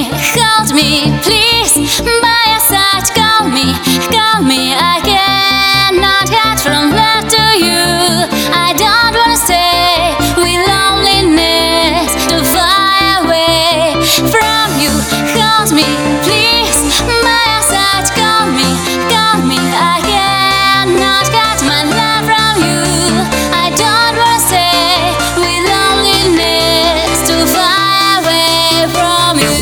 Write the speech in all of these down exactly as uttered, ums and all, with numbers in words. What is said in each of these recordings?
hold me, please. By your side, call me, call me. I cannot hide from love to you. I don't wanna stay with loneliness too far away from you. Hold me, please. By your side, call me, call me. I cannot hide my love from you. I don't wanna stay with loneliness too far away from you.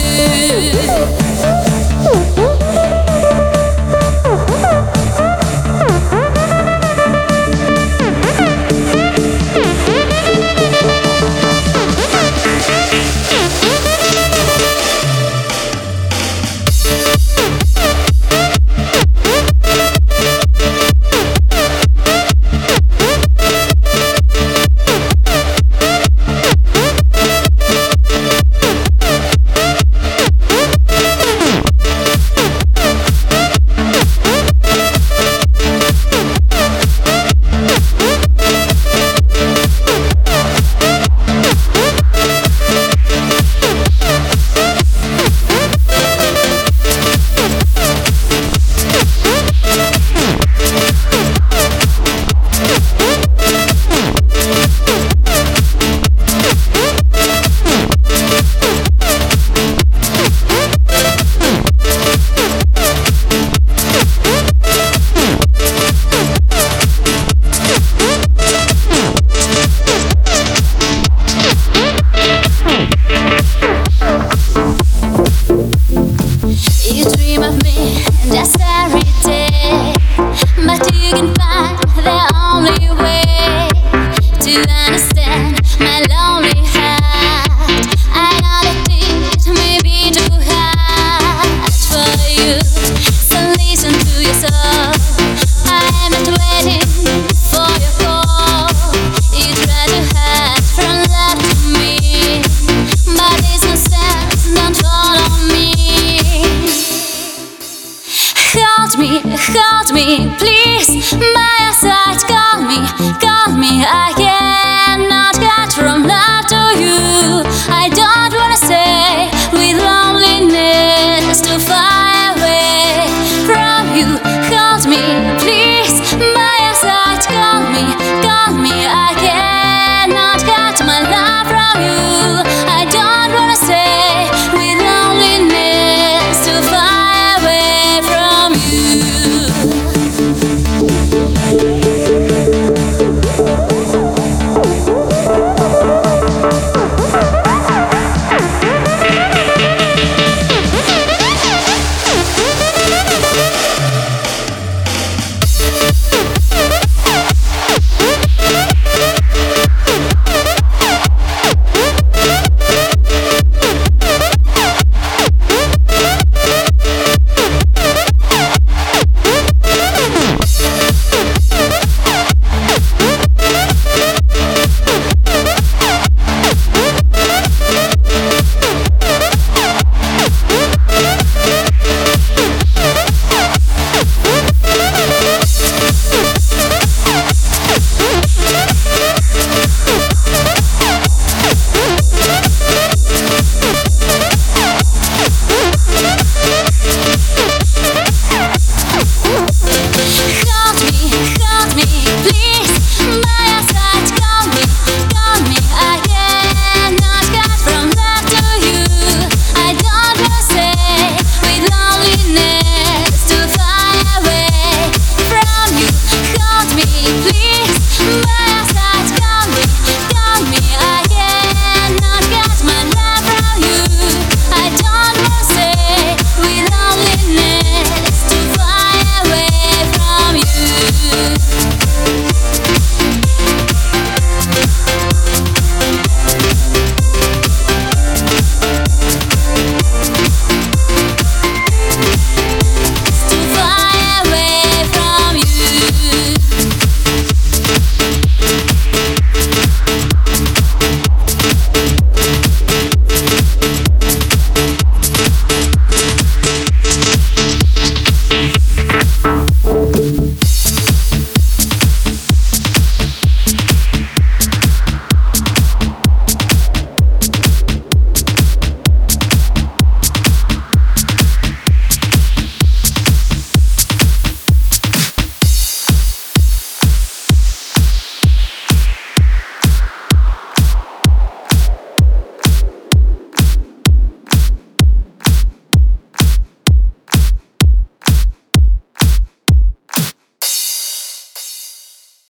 You dream of me just every day, but you can find the only way to understand my lonely heart. I know that it may be too hard for you, so listen to your soul. I'm not waiting for your call. You try to hide from love to me, but it's no sense, don't follow me. Hold me, hold me, please. By your side, call me, call me. I cannot hide from love to you. I don't